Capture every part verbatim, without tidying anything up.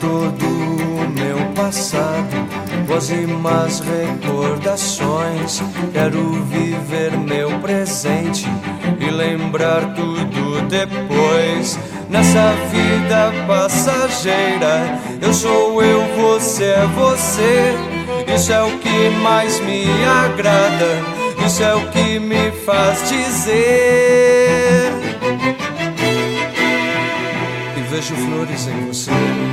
todo o meu passado, pósimas recordações. Quero viver meu presente e lembrar tudo depois. Nessa vida passageira, eu sou eu, você é você. Isso é o que mais me agrada, isso é o que me faz dizer que vejo flores em você.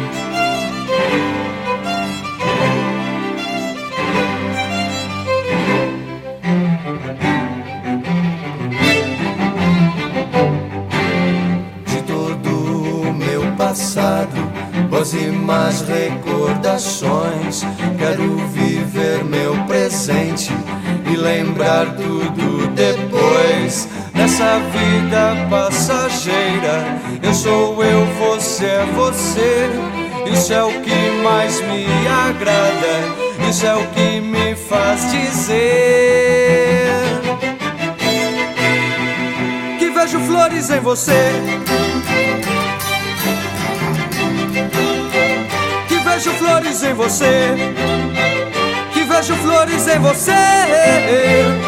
De todo o meu passado, pósimas recordações. Quero viver meu presente e lembrar tudo depois. Nessa vida passageira, eu sou eu, você é você. Isso é o que mais me agrada, isso é o que me faz dizer que vejo flores em você. Que vejo flores em você. Que vejo flores em você.